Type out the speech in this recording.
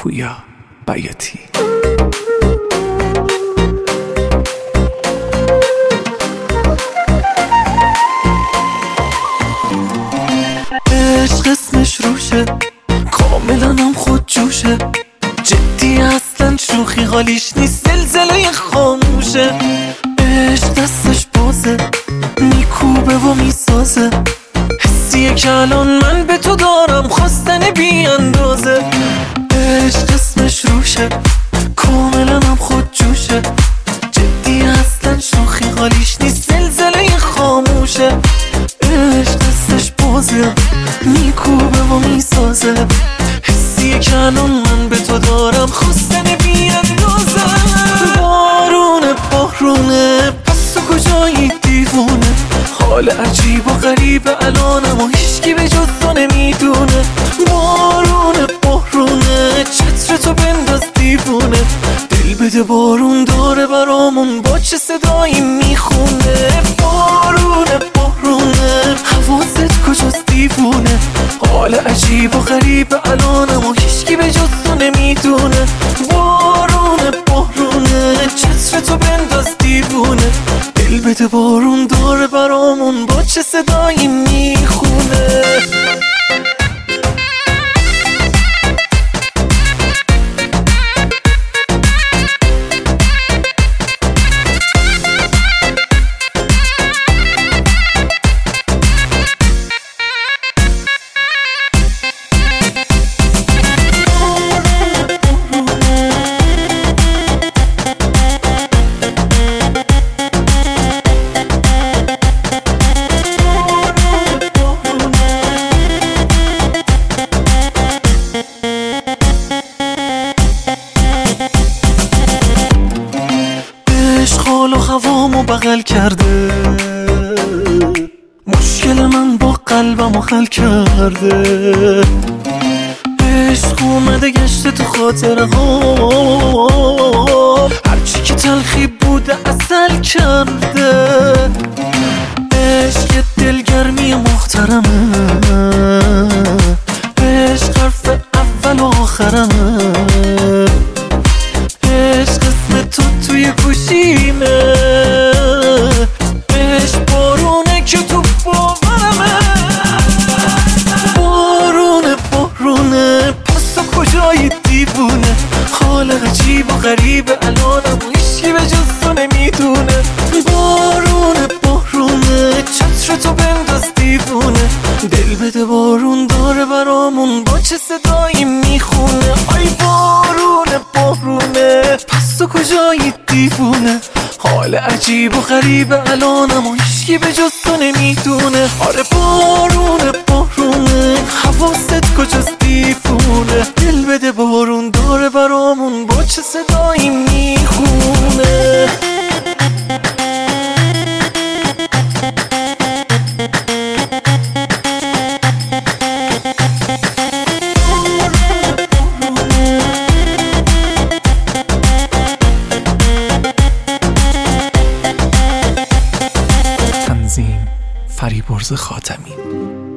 پویا بیاتی. عشق اسمش روشه، کاملا هم خود جوشه، جدی اصلا شوخی حالیش نیست، زلزله خاموشه. عشق دستش بازه، میکوبه و میسازه، حسیه که الان من به تو دارم، خواستن بی اندازه. عشق اسمش روشه، کاملا هم خود جوشه، جدی اصلا شوخی حالیش نیست، زلزله خاموشه. عشق دستش بازه، میکوبه و میسازه، حسیه که الان من به تو دارم، خواستن بی اندازه. بارونه پس تو کجایی دیوونه، حال عجیب و غریب الانم و هیچکی به جز تو نمیدونه. بارونه چتر تو بنداز دیوونه، دل بده بارون داره برامون با چه صدایی میخونه. بارونه حواست کجاست دیوونه، حال عجیب و غریب الانم و هیچکی به جز تو نمیدونه. بارونه چتر تو بنداز دیوونه، دل بده بارون داره برامون با چه صدایی میخونه. حال و هوامو بغل کرده، مشکل من با قلبمو حل کرده. عشق اومده گشته تو خاطره ها، هرچی که تلخی بوده عسل کرده. عشق دلگرمی محترمه، عشق حرف اول و آخرمه، عشق اسم تو توی گوشیمه، عشق بارونه که تو باورمه. بارونه پس تو کجایی دیوونه، حال عجیب و غریب الانم و هیچکی به جز تو نمیدونه. بارونه چتر تو بنداز دیوونه، دل بده بارون داره برامون با چه صدایی میخونه. آی بارونه پس تو کجایی دیوونه، حال عجیب و غریب الانم و هیچکی به جز تو نمیدونه. آره بارونه حواست کجاست دیوونه، دل بده بارون داره برامون با چه صدایی میخونه. تنظیم فریبرز خاتمی.